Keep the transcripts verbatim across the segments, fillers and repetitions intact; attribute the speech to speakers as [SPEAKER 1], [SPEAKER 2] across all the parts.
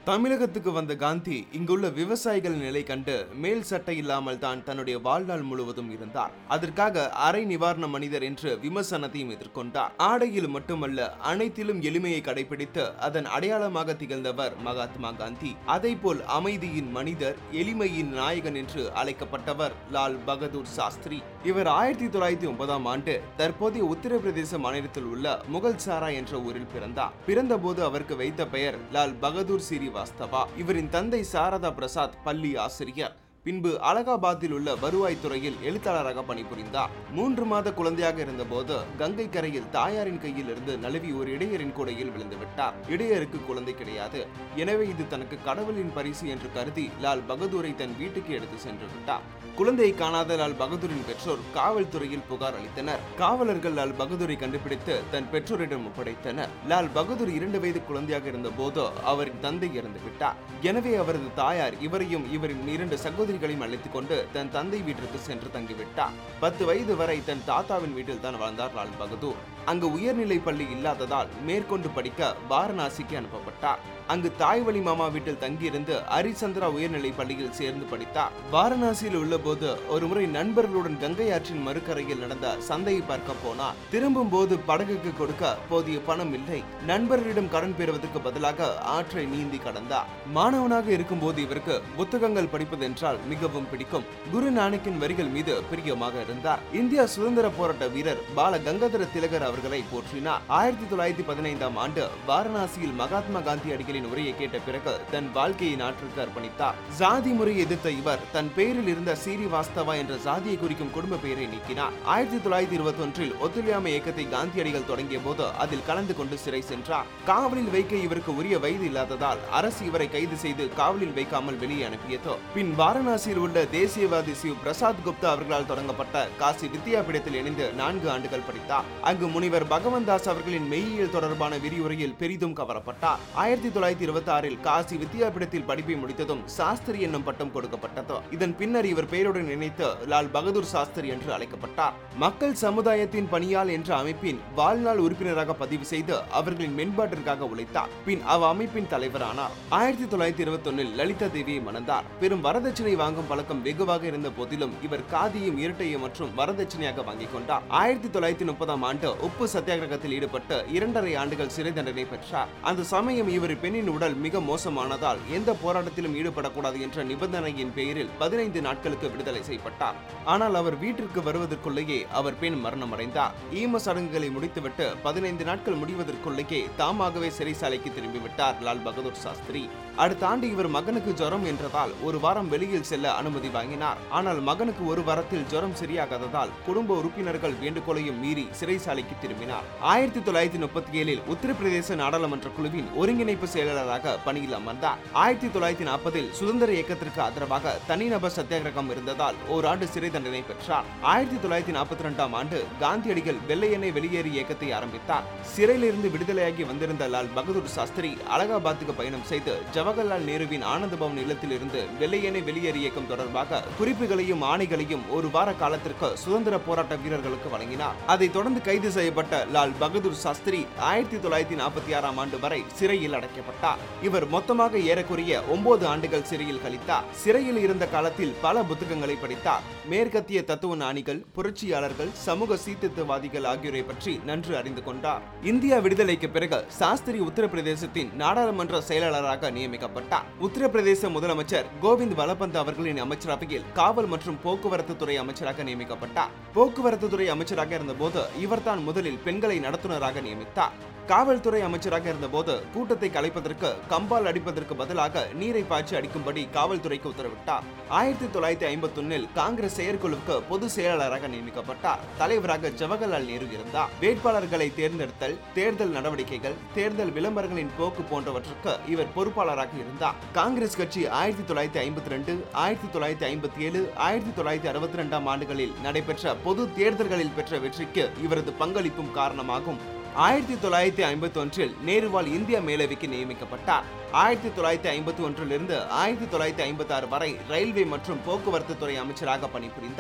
[SPEAKER 1] தமிழகத்துக்கு வந்த காந்தி இங்குள்ள விவசாயிகள் நிலை கண்டு மேல் சட்டை இல்லாமல் தான் தன்னுடைய வாழ்நாள் முழுவதும் இருந்தார். அதற்காக அரை நிவாரண மனிதர் என்று விமர்சனத்தையும் எதிர்கொண்டார். ஆடையில் மட்டுமல்ல, அனைத்திலும் எளிமையை கடைபிடித்து அதன் அடையாளமாக திகழ்ந்தவர் மகாத்மா காந்தி. அதை போல் அமைதியின் மனிதர், எளிமையின் நாயகன் என்று அழைக்கப்பட்டவர் லால் பகதூர் சாஸ்திரி. இவர் ஆயிரத்தி தொள்ளாயிரத்தி ஒன்பதாம் ஆண்டு தற்போதைய உத்தரப்பிரதேச மாநிலத்தில் உள்ள முகல்சாரா என்ற ஊரில் பிறந்தார். பிறந்தபோது அவருக்கு வைத்த பெயர் லால் பகதூர் ஸ்ரீவாஸ்தவா. இவரின் தந்தை சாரதா பிரசாத் பள்ளி ஆசிரியர். பின்பு அலகாபாத்தில் உள்ள வருவாய் துறையில் எழுத்தாளராக பணிபுரிந்தார். மூன்று மாத குழந்தையாக இருந்தபோது கங்கை கரையில் தாயாரின் கையில் இருந்து நழுவி ஒரு இடையரின் கூடையில் விழுந்து விட்டார். இடையருக்கு குழந்தை கிடையாது. எனவே இது தனக்கு கடவுளின் பரிசு என்று கருதி லால் பகதூரை தன் வீட்டுக்கு எடுத்து சென்று விட்டார். குழந்தையை காணாத லால் பகதூரின் பெற்றோர் காவல்துறையில் புகார் அளித்தனர். காவலர்கள் லால் பகதூரை கண்டுபிடித்து தன் பெற்றோரிடம் ஒப்படைத்தனர். லால் பகதூர் இரண்டு வயது குழந்தையாக இருந்த போது அவரின் தந்தை இறந்து விட்டார். எனவே அவரது தாயார் இவரையும் இவரின் இரண்டு சகோதரிகளையும் அழைத்துக் கொண்டு தன் தந்தை வீட்டிற்கு சென்று தங்கிவிட்டார். பத்து வயது வரை தன் தாத்தாவின் வீட்டில் தான் வாழ்ந்தார் லால் பகதூர். அங்கு உயர்நிலை பள்ளி இல்லாததால் மேற்கொண்டு படிக்க வாரணாசிக்கு அனுப்பப்பட்டார். அங்கு தாய் வழி மாமா வீட்டில் தங்கியிருந்து ஹரிச்சந்திரா உயர்நிலை பள்ளியில் சேர்ந்து படித்தார். வாரணாசியில் உள்ள போது ஒரு முறை நண்பர்களுடன் கங்கை ஆற்றின் மறுக்கரையில் நடந்த சந்தையை பார்க்க போனார். திரும்பும் போது படகுக்கு கொடுக்க போதிய பணம் இல்லை. நண்பர்களிடம் கடன் பெறுவதற்கு பதிலாக ஆற்றை நீந்தி கடந்தார். மாணவனாக இருக்கும் போது இவருக்கு புத்தகங்கள் படிப்பது என்றால் மிகவும் பிடிக்கும். குரு நானக்கின் வரிகள் மீது பிரியமாக இருந்தார். இந்தியா சுதந்திர போராட்ட வீரர் பால கங்காதர திலகர் அவர்களை போற்றினார். ஆயிரத்தி தொள்ளாயிரத்தி பதினைந்தாம் ஆண்டு வாரணாசியில் மகாத்மா காந்தி அடிகளின் உரையை கேட்ட பிறகு தன் வாழ்க்கையை நாட்டிற்கு அர்ப்பணித்தார். ஜாதி முறையை எதிர்த்த இவர் தன் பெயரில் இருந்த ஸ்ரீவாஸ்தவா என்ற ஜாதியை குறிக்கும் குடும்ப பெயரை நீக்கினார். ஆயிரத்தி தொள்ளாயிரத்தி இருபத்தி ஒன்றில் ஒத்துழையாமை இயக்கத்தை காந்தியடிகள் தொடங்கிய போது அதில் கலந்து கொண்டு சிறை சென்றார். காவலில் வைக்க இவருக்கு உரிய வயது இல்லாததால் அரசு இவரை கைது செய்து காவலில் வைக்காமல் வெளியே அனுப்பியது. பின் வாரணாசியில் உள்ள தேசியவாதி சிவ் பிரசாத் குப்தா அவர்களால் தொடங்கப்பட்ட காசி வித்யாபீடத்தில் இணைந்து நான்கு ஆண்டுகள் படித்தார். அங்கு முனிவர் பகவந்தாஸ் அவர்களின் மெய்யியல் தொடர்பான விரிவுரையில் பெரிதும் கவரப்பட்டார். ஆயிரத்தி தொள்ளாயிரத்தி இருபத்தி ஆறில் காசி வித்யாபீடத்தில் படிப்பை முடித்ததும் சாஸ்திரி என்னும் பட்டம் கொடுக்கப்பட்டது. இதன் பின்னர் இவர் பெயருடன் இணைத்து லால் பகதூர் சாஸ்திரி என்று அழைக்கப்பட்டார். மக்கள் சமுதாயத்தின் பணியால் என்ற அமைப்பின் வாழ்நாள் உறுப்பினராக பதிவு செய்து அவர்களின் மேம்பாட்டிற்காக உழைத்தார். பின் அவ் அமைப்பின் தலைவரானார். ஆயிரத்தி தொள்ளாயிரத்தி இருபத்தி ஒன்னில் லலிதா தேவியை மணந்தார். பெரும் வரதட்சணை வாங்கும் பழக்கம் வெகுவாக இருந்த போதிலும் இவர் காதியும் இரட்டையும் மற்றும் வரதட்சணையாக வாங்கிக் கொண்டார். ஆயிரத்தி தொள்ளாயிரத்தி முப்பதாம் ஆண்டு உப்பு சத்தியாகிரகத்தில் ஈடுபட்டு இரண்டரை ஆண்டுகள் சிறை தண்டனை பெற்றார். அந்த சமயம் இவர் பெண்ணின் உடல் மிக மோசமானதால் எந்த போராட்டத்திலும் ஈடுபடக்கூடாது என்ற நிபந்தனையின் பெயரில் பதினைந்து நாட்களுக்கு விடுதலை செய்யப்பட்டார். ஆனால் அவர் வீட்டிற்கு வருவதற்குள்ளேயே அவர் பெண் மரணம் அடைந்தார். ஈம சடங்குகளை முடித்துவிட்டு பதினைந்து நாட்கள் முடிவதற்குள்ளேயே தாமாகவே சிறைசாலைக்கு திரும்பிவிட்டார் லால் பகதூர் சாஸ்திரி. அடுத்த ஆண்டு இவர் மகனுக்கு ஜுரம் என்றதால் ஒரு வாரம் வெளியில் செல்ல அனுமதி வாங்கினார். ஆனால் மகனுக்கு ஒரு வாரத்தில் ஜுரம் சரியாகாததால் குடும்ப உறுப்பினர்கள் வேண்டுகோளையும் மீறி சிறைசாலைக்கு திரும்பினார். ஆயிரத்தி தொள்ளாயிரத்தி முப்பத்தி ஏழில் உத்தரப்பிரதேச நாடாளுமன்ற குழுவின் ஒருங்கிணைப்பு செயலாளராக பணியில் அமர்ந்தார். ஆயிரத்தி தொள்ளாயிரத்தி நாற்பதில் சுதந்திர இயக்கத்திற்கு ஆதரவாக தனிநபர் சத்தியாகிரகம் இருந்ததால் ஓராண்டு சிறை தண்டனை பெற்றார். ஆயிரத்தி தொள்ளாயிரத்தி நாற்பத்தி இரண்டாம் ஆண்டு காந்தியடிகள் வெள்ளை எண்ணெய் வெளியேறு இயக்கத்தை ஆரம்பித்தார். சிறையிலிருந்து விடுதலையாகி வந்திருந்த லால் பகதூர் சாஸ்திரி அலகாபாத்துக்கு பயணம் செய்து ஜவஹர்லால் நேருவின் ஆனந்த பவன் இல்லத்தில் இருந்து வெள்ளை எண்ணெய் வெளியேறு இயக்கம் தொடர்பாக குறிப்புகளையும் ஆணைகளையும் ஒரு வார காலத்திற்கு சுதந்திர போராட்ட வீரர்களுக்கு வழங்கினார். அதைத் தொடர்ந்து கைது செய்யப்பட்ட லால் பகதூர் சாஸ்திரி ஆயிரத்தி தொள்ளாயிரத்தி நாற்பத்தி ஆறாம் ஆண்டு வரை சிறையில் அடைக்கப்பட்டார். இவர் மொத்தமாக ஏறக்குறைய ஒன்பது ஆண்டுகள் சிறையில் கழித்தார். சிறையில் இருந்த காலத்தில் பல புத்தகங்களை படித்தார். மேற்கத்திய தத்துவ ஞானிகள், புரட்சியாளர்கள், சமூக சீர்திருத்தவாதிகள் ஆகியோரை பற்றி நன்கு அறிந்து கொண்டார். இந்தியா விடுதலைக்கு பிறகு சாஸ்திரி உத்தரப்பிரதேசத்தின் நாடாளுமன்ற செயலாளராக நியமிக்கப்பட்டார். உத்தரப்பிரதேச முதலமைச்சர் கோவிந்த் வலபந்த் அவர்களின் அமைச்சரவையில் காவல் மற்றும் போக்குவரத்து துறை அமைச்சராக நியமிக்கப்பட்டார். போக்குவரத்து துறை அமைச்சராக இருந்தபோது இவர்தான் முதலில் பெண்களை நடத்துனராக நியமித்தார். காவல்துறை அமைச்சராக இருந்தபோது கூட்டத்தை கலைப்பதற்கு கம்பால் அடிப்பதற்கு பதிலாக நீரை பாய்ச்சி அடிக்கும்படி காவல்துறைக்கு உத்தரவிட்டார். ஆயிரத்தி தொள்ளாயிரத்தி ஐம்பத்தி ஒன்னில் காங்கிரஸ் செயற்குழுவுக்கு பொதுச் செயலாளராக நியமிக்கப்பட்டார். தலைவராக ஜவஹர்லால் நேரு இருந்தார். வேட்பாளர்களை தேர்ந்தெடுத்தல், தேர்தல் நடவடிக்கைகள், தேர்தல் விளம்பரங்களின் போக்கு போன்றவற்றுக்கு இவர் பொறுப்பாளராக இருந்தார். காங்கிரஸ் கட்சி ஆயிரத்தி தொள்ளாயிரத்தி ஐம்பத்தி ரெண்டு, ஆயிரத்தி தொள்ளாயிரத்தி ஐம்பத்தி ஏழு, ஆயிரத்தி தொள்ளாயிரத்தி அறுபத்தி இரண்டாம் ஆண்டுகளில் நடைபெற்ற பொது தேர்தல்களில் பெற்ற வெற்றிக்கு இவரது பங்களிப்பும் காரணமாகும். ஆயிரத்தி தொள்ளாயிரத்தி ஐம்பத்தி ஒன்றில் நேருவால் இந்திய மேலவைக்கு நியமிக்கப்பட்டார். ஆயிரத்தி தொள்ளாயிரத்தி ஐம்பத்தி ஒன்றிலிருந்து ஆயிரத்தி தொள்ளாயிரத்தி ஐம்பத்தி ஆறு வரை ரயில்வே மற்றும் போக்குவரத்து துறை அமைச்சராக பணிபுரிந்தார்.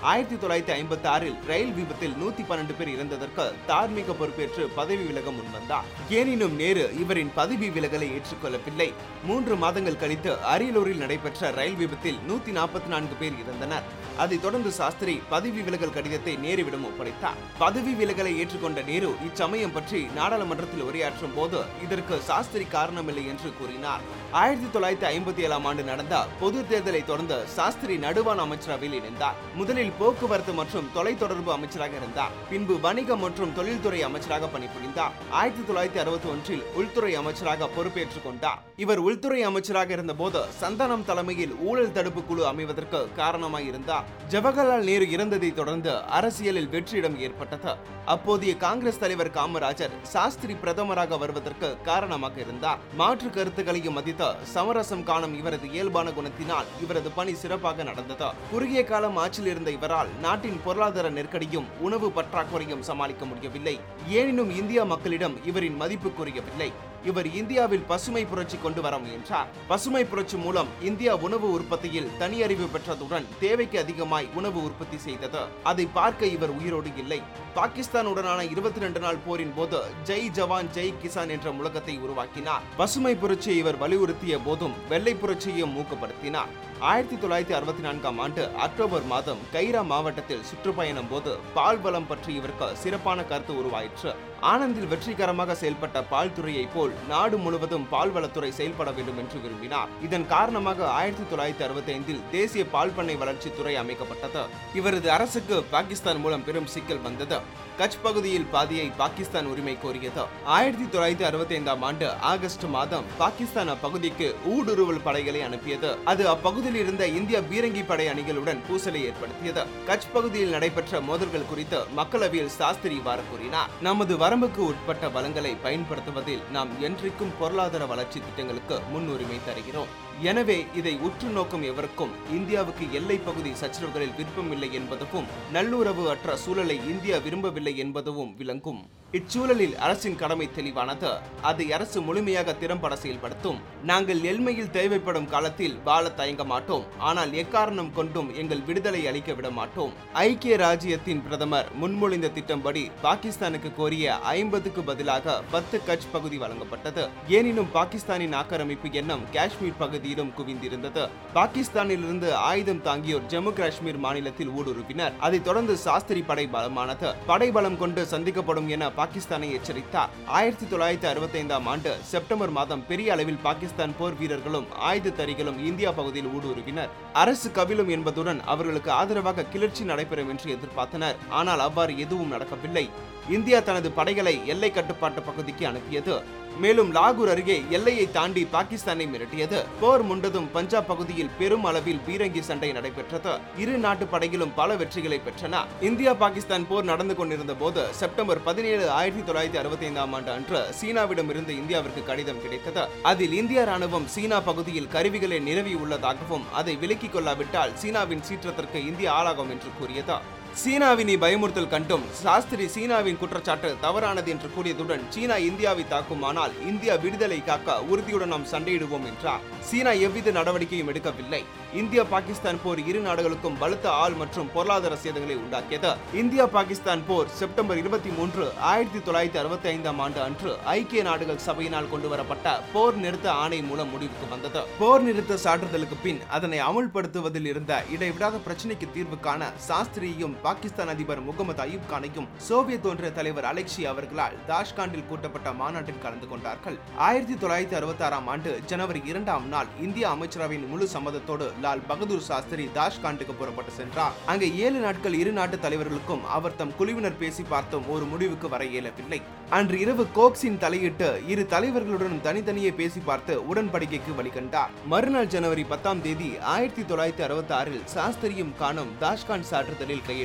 [SPEAKER 1] ஆயிரத்தி தொள்ளாயிரத்தி ஐம்பத்தி ஆறில் ரயில் விபத்தில் நூத்தி பன்னெண்டு பேர் இறந்ததற்கு தார்மீக பொறுப்பேற்று பதவி விலக முன்வந்தார். எனினும் நேரு இவரின் பதவி விலகலை ஏற்றுக்கொள்ளவில்லை. மூன்று மாதங்கள் கழித்து அரியலூரில் நடைபெற்ற ரயில் விபத்தில் நூத்தி நாற்பத்தி நான்கு பேர் இறந்தனர். அதைத் தொடர்ந்து சாஸ்திரி பதவி விலகல் கடிதத்தை நேருவிடம் ஒப்படைத்தார். பதவி விலகலை ஏற்றுக்கொண்ட நேரு இச்சமயம் பற்றி நாடாளுமன்றத்தில் உரையாற்றும் போது இதற்கு சாஸ்திரி காரணமில்லை என்று கூறினார். ஆயிரத்தி தொள்ளாயிரத்தி ஐம்பத்தி ஏழாம் ஆண்டு நடந்த பொது தேர்தலை தொடர்ந்து சாஸ்திரி நடுவான அமைச்சரவையில் இணைந்தார். முதலில் போக்குவரத்து மற்றும் தொலைத்தொடர்பு அமைச்சராக இருந்தார். பின்பு வணிகம் மற்றும் தொழில்துறை அமைச்சராக பணிபுரிந்தார். ஆயிரத்தி தொள்ளாயிரத்தி அறுபத்தி ஒன்றில் உள்துறை அமைச்சராக பொறுப்பேற்றுக் கொண்டார். இவர் உள்துறை அமைச்சராக இருந்த போது சந்தானம் தலைமையில் ஊழல் தடுப்பு குழு அமைவதற்கு காரணமாய் இருந்தார். ஜவஹர்லால் நேரு இறந்ததை தொடர்ந்து அரசியலில் வெற்றிடம் ஏற்பட்டது. அப்போதைய காங்கிரஸ் தலைவர் காமராஜர் சாஸ்திரி பிரதமராக வருவதற்கு காரணமாக இருந்தார். மாற்று கருத்துக்களையும் மதித்து சமரசம் காணும் இவரது இயல்பான குணத்தினால் இவரது பணி சிறப்பாக நடந்தது. குறுகிய காலம் ஆட்சியில் இருந்த இவரால் நாட்டின் பொருளாதார நெருக்கடியும் உணவு பற்றாக்குறையும் சமாளிக்க முடியவில்லை. எனினும் இந்தியா மக்களிடம் இவரின் மதிப்பு குறையவில்லை. இவர் இந்தியாவில் பசுமை புரட்சி கொண்டு வர முயன்றார். பசுமை புரட்சி மூலம் இந்தியா உணவு உற்பத்தியில் தனியறிவு பெற்றதுடன் தேவைக்கு அதிகமாய் உணவு உற்பத்தி செய்தது. அதை பார்க்க இவர் உயிரோடு இல்லை. பாகிஸ்தானுடனான இருபத்தி ரெண்டு நாள் போரின் போது ஜெய் ஜவான் ஜெய் கிசான் என்ற முழக்கத்தை உருவாக்கினார். பசுமை புரட்சியை இவர் வலியுறுத்திய போதும் வெள்ளை புரட்சியையும் ஊக்கப்படுத்தினார். ஆயிரத்தி தொள்ளாயிரத்தி அறுபத்தி நான்காம் ஆண்டு அக்டோபர் மாதம் கைரா மாவட்டத்தில் சுற்றுப்பயணம் போது பால் வளம் பற்றி இவருக்கு சிறப்பான கருத்து உருவாயிற்று. ஆனந்தில் வெற்றிகரமாக செயல்பட்ட பால் துறையை போல் நாடு முழுவதும் பால்வளத்துறை செயல்பட வேண்டும் என்று விரும்பினார். இதன் காரணமாக ஆயிரத்தி தொள்ளாயிரத்தி அறுபத்தி ஐந்தில் தேசிய பால் பண்ணை வளர்ச்சி துறை அமைக்கப்பட்டது. இவரது அரசுக்கு பாகிஸ்தான் மூலம் பெரும் சிக்கல் வந்தது. கட்ச் பகுதியில் பாதியை பாகிஸ்தான் உரிமை கோரியது. ஆயிரத்தி தொள்ளாயிரத்தி அறுபத்தி ஐந்தாம் ஆண்டு ஆகஸ்ட் மாதம் பாகிஸ்தான் அப்பகுதிக்கு ஊடுருவல் படைகளை அனுப்பியது. அது அப்பகுதியில் இருந்த இந்திய பீரங்கி படை அணிகளுடன் பூசலை ஏற்படுத்தியது. கட்ச் பகுதியில் நடைபெற்ற மோதல்கள் குறித்து மக்களவையில் சாஸ்திரி இவ்வாறு கூறினார். நமது வரம்புக்கு உட்பட்ட வளங்களை பயன்படுத்துவதில் நாம் என்றைக்கும் பொருளாதார வளர்ச்சி திட்டங்களுக்கு முன்னுரிமை தருகிறோம். எனவே இதை உற்று நோக்கும் எவருக்கும் இந்தியாவுக்கு எல்லை பகுதி சச்சரவுகளில் விருப்பமில்லை என்பதும் நல்லுறவு அற்ற சூழலை இந்தியா விரும்பவில்லை என்பதும் விளங்கும். இச்சூழலில் அரசின் கடமை தெளிவானது. அதை அரசு முழுமையாக திறம்பட செயல்படுத்தும். நாங்கள் எல்மையில் தேவைப்படும் காலத்தில் வாழ தயங்க மாட்டோம். ஆனால் எக்காரணம் கொண்டும் எங்கள் விடுதலை அளிக்க விட மாட்டோம். ஐக்கிய ராஜ்யத்தின் பிரதமர் முன்மொழிந்த திட்டம்படி பாகிஸ்தானுக்கு கோரிய ஐம்பதுக்கு பதிலாக பத்து கட்ச் பகுதி வழங்கப்பட்டது. எனினும் பாகிஸ்தானின் ஆக்கிரமிப்பு எண்ணம் காஷ்மீர் பகுதியிலும் குவிந்திருந்தது. பாகிஸ்தானில் இருந்து ஆயுதம் தாங்கியோர் ஜம்மு காஷ்மீர் மாநிலத்தில் ஊடுருவினர். அதைத் தொடர்ந்து சாஸ்திரி படை பலமானது. படை பலம் கொண்டு சந்திக்கப்படும் என பாகிஸ்தானை எச்சரித்தார். ஆயிரத்தி தொள்ளாயிரத்தி அறுபத்தி ஐந்தாம் ஆண்டு செப்டம்பர் மாதம் பெரிய அளவில் பாகிஸ்தான் போர் வீரர்களும் ஆயுததாரிகளும் இந்தியா பகுதியில் ஊடுருவினர். அரசு கவிழும் என்பதுடன் அவர்களுக்கு ஆதரவாக கிளர்ச்சி நடைபெறும் என்று எதிர்பார்த்தனர். ஆனால் அவ்வாறு எதுவும் நடக்கவில்லை. இந்தியா தனது படைகளை எல்லை கட்டுப்பாட்டு பகுதிக்கு அனுப்பியது. மேலும் லாகூர் அருகே எல்லையை தாண்டி பாகிஸ்தானை மிரட்டியது. போர் முண்டதும் பஞ்சாப் பகுதியில் பெரும் அளவில் பீரங்கி சண்டை நடைபெற்றது. இரு நாட்டு படைகளும் பல வெற்றிகளை பெற்றன. இந்தியா பாகிஸ்தான் போர் நடந்து கொண்டிருந்த போது செப்டம்பர் பதினேழு ஆயிரத்தி தொள்ளாயிரத்தி அறுபத்தி ஐந்தாம் ஆண்டு அன்று சீனாவிடம் இருந்து இந்தியாவிற்கு கடிதம் கிடைத்தது. அதில் இந்திய ராணுவம் சீனா பகுதியில் கருவிகளை நிறுவி உள்ளதாகவும் அதை விலக்கிக் கொள்ளாவிட்டால் சீனாவின் சீற்றத்திற்கு இந்தியா ஆளாகும் என்று கூறியது. சீனாவின் பயமுறுத்தல் கண்டும் சாஸ்திரி சீனாவின் குற்றச்சாட்டு தவறானது என்று கூறியதுடன் சீனா இந்தியாவை தாக்குமானால் இந்தியா விடுதலை காக்க உறுதியுடன் நாம் சண்டையிடுவோம் என்றார். சீனா எவ்வித நடவடிக்கையும் எடுக்கவில்லை. இந்தியா பாகிஸ்தான் போர் இரு நாடுகளுக்கும் பலத்த ஆள் மற்றும் பொருளாதார சேதங்களை உண்டாக்கியது. இந்தியா பாகிஸ்தான் போர் செப்டம்பர் இருபத்தி மூன்று ஆயிரத்தி தொள்ளாயிரத்தி அறுபத்தி ஐந்தாம் ஆண்டு அன்று ஐக்கிய நாடுகள் சபையினால் கொண்டு வரப்பட்ட போர் நிறுத்த ஆணை மூலம் முடிவுக்கு வந்தது. போர் நிறுத்த சான்றிதழுக்கு பின் அதனை அமுல்படுத்துவதில் இருந்த இடைவிடாத பிரச்சனைக்கு தீர்வு காண சாஸ்திரியும் பாகிஸ்தான் அதிபர் முகமது அயூப் கானையும் சோவியத் ஒன்றிய தலைவர் அலெக்சி அவர்களால் தாஷ்காண்டில் கூட்டப்பட்ட மாநாட்டில் கலந்து கொண்டார்கள். ஆயிரத்தி தொள்ளாயிரத்தி அறுபத்தி ஆறாம் ஆண்டு ஜனவரி இரண்டாம் நாள் இந்திய அமைச்சரவையின் முழு சம்மதத்தோடு லால் பகதூர் சாஸ்திரி தாஷ்காண்டுக்கு புறப்பட்டு சென்றார். அங்கே ஏழு நாட்கள் இரு நாட்டு தலைவர்களுக்கும் அவர் தம் குழுவினர் பேசி பார்த்தும் ஒரு முடிவுக்கு வர இயலவில்லை. அன்று இரவு கோக்ஸின் தலையிட்டு இரு தலைவர்களுடன் தனித்தனியே பேசி பார்த்து உடன்படிக்கைக்கு வழிகண்டார். மறுநாள் ஜனவரி பத்தாம் தேதி ஆயிரத்தி தொள்ளாயிரத்தி அறுபத்தி ஆறில் சாஸ்திரியும் கானும் தாஷ்காண்ட் சான்றிதழில் கையெழுத்து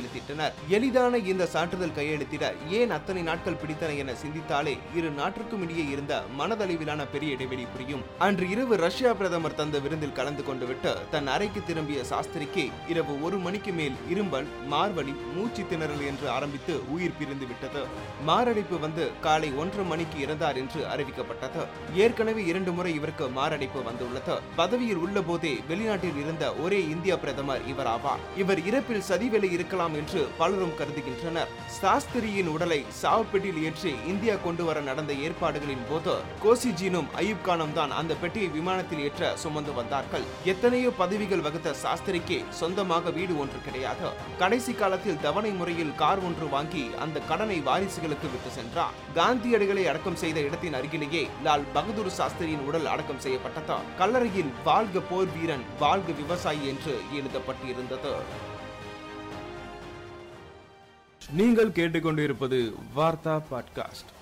[SPEAKER 1] கையெழுத்திட்டனர். எளிதான இந்த சான்றிதழ் கையெழுத்திட ஏன் அத்தனை நாட்கள் பிடித்தன என சிந்தித்தாலே இரு நாட்டிற்கும் இடையே இருந்த மனதளவிலான பெரிய இடைவெளி புரியும். அன்று இரவு ரஷ்யா பிரதமர் தந்த விருந்தில் கலந்து கொண்டு விட்டு தன் அறைக்கு திரும்பிய சாஸ்திரிக்கு இரவு ஒரு மணிக்கு மேல் இரும்பல், மார்வலி, மூச்சு திணறல் என்று ஆரம்பித்து உயிர் பிரிந்து விட்டது. மாரடைப்பு வந்து காலை ஒன்றரை மணிக்கு இறந்தார் என்று அறிவிக்கப்பட்டது. ஏற்கனவே இரண்டு முறை இவருக்கு மாரடைப்பு வந்துள்ளது. பதவியில் உள்ள போதே வெளிநாட்டில் இருந்த ஒரே இந்திய பிரதமர் இவர் ஆவார். இவர் இறப்பில் சதிவேலை இருக்கலாம் என்று பலரும் கருதுகின்றனர். சாஸ்திரியின் உடலை சாவுப்பெட்டியில் ஏற்றி இந்தியா கொண்டு வர நடந்த ஏற்பாடுகளின் போது கோசிஜினும் அயூப் கானும் தான் அந்த பெட்டியை விமானத்தில் ஏற்ற சுமந்து வந்தார்கள். எத்தனையோ பதவிகள் வகுத்த சாஸ்திரிக்கு சொந்தமாக வீடு ஒன்று கிடையாது. கடைசி காலத்தில் தவணை முறையில் கார் ஒன்று வாங்கி அந்த கடனை வாரிசுகளுக்கு விட்டு சென்றார். காந்தியடிகளை அடக்கம் செய்த இடத்தின் அருகிலேயே லால் பகதூர் சாஸ்திரியின் உடல் அடக்கம் செய்யப்பட்டது. கல்லறையில் வாழ்க போர் வீரன், வாழ்க விவசாயி என்று எழுதப்பட்டிருந்தது. நீங்கள் கேட்டுக்கொண்டிருப்பது வார்த்தா பாட்காஸ்ட்.